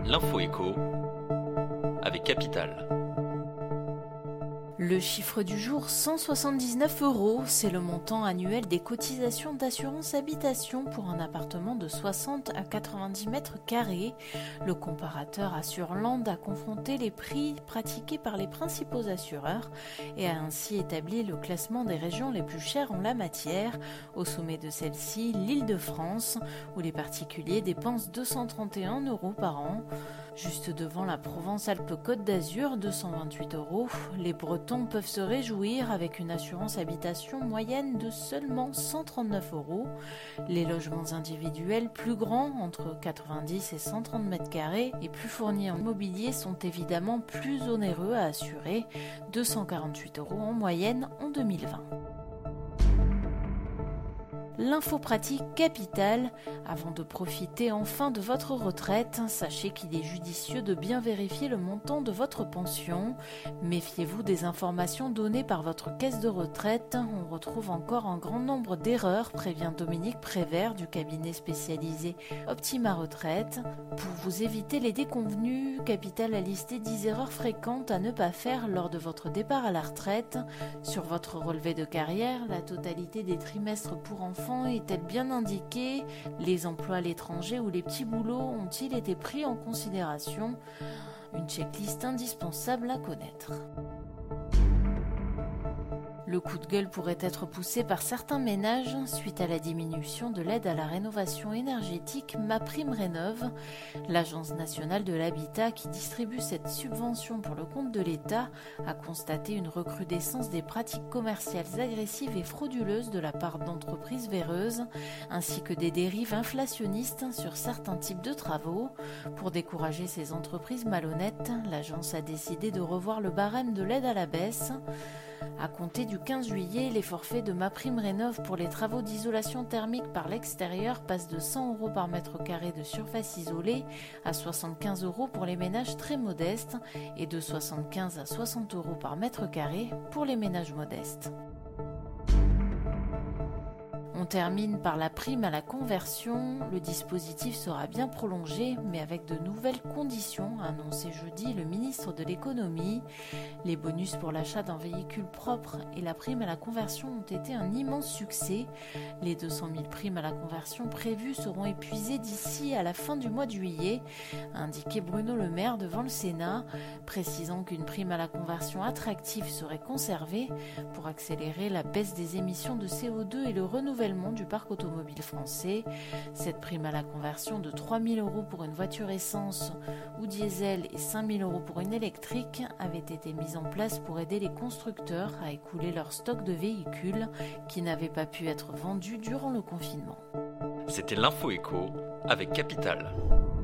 L'info écho avec Capital. Le chiffre du jour, 179 €, c'est le montant annuel des cotisations d'assurance habitation pour un appartement de 60 à 90 mètres carrés. Le comparateur Assureland a confronté les prix pratiqués par les principaux assureurs et a ainsi établi le classement des régions les plus chères en la matière. Au sommet de celle-ci, l'Île-de-France, où les particuliers dépensent 231 € par an. Juste devant la Provence-Alpes-Côte d'Azur, 228 €. Les Bretons peuvent se réjouir avec une assurance habitation moyenne de seulement 139 €. Les logements individuels plus grands, entre 90 et 130 mètres carrés, et plus fournis en immobilier sont évidemment plus onéreux à assurer, 248 € en moyenne en 2020. L'info pratique Capital. Avant de profiter enfin de votre retraite, sachez qu'il est judicieux de bien vérifier le montant de votre pension. Méfiez-vous des informations données par votre caisse de retraite. On retrouve encore un grand nombre d'erreurs, prévient Dominique Prévert du cabinet spécialisé Optima Retraite. Pour vous éviter les déconvenues, Capital a listé 10 erreurs fréquentes à ne pas faire lors de votre départ à la retraite. Sur votre relevé de carrière, la totalité des trimestres pour enfants est-elle bien indiquée? Les emplois à l'étranger ou les petits boulots ont-ils été pris en considération? Une checklist indispensable à connaître. Le coup de gueule pourrait être poussé par certains ménages suite à la diminution de l'aide à la rénovation énergétique MaPrimeRénov'. L'Agence nationale de l'habitat qui distribue cette subvention pour le compte de l'État a constaté une recrudescence des pratiques commerciales agressives et frauduleuses de la part d'entreprises véreuses, ainsi que des dérives inflationnistes sur certains types de travaux. Pour décourager ces entreprises malhonnêtes, l'agence a décidé de revoir le barème de l'aide à la baisse. À compter du 15 juillet, les forfaits de MaPrimeRénov' pour les travaux d'isolation thermique par l'extérieur passent de 100 € par mètre carré de surface isolée à 75 € pour les ménages très modestes et de 75 à 60 € par mètre carré pour les ménages modestes. On termine par la prime à la conversion. Le dispositif sera bien prolongé, mais avec de nouvelles conditions, a annoncé jeudi le ministre de l'économie. Les bonus pour l'achat d'un véhicule propre et la prime à la conversion ont été un immense succès. Les 200 000 primes à la conversion prévues seront épuisées d'ici à la fin du mois de juillet, a indiqué Bruno Le Maire devant le Sénat, précisant qu'une prime à la conversion attractive serait conservée pour accélérer la baisse des émissions de CO2 et le renouvellement du parc automobile français. Cette prime à la conversion de 3 000 € pour une voiture essence ou diesel et 5 000 € pour une électrique avait été mise en place pour aider les constructeurs à écouler leur stock de véhicules qui n'avaient pas pu être vendus durant le confinement. C'était l'info écho avec Capital.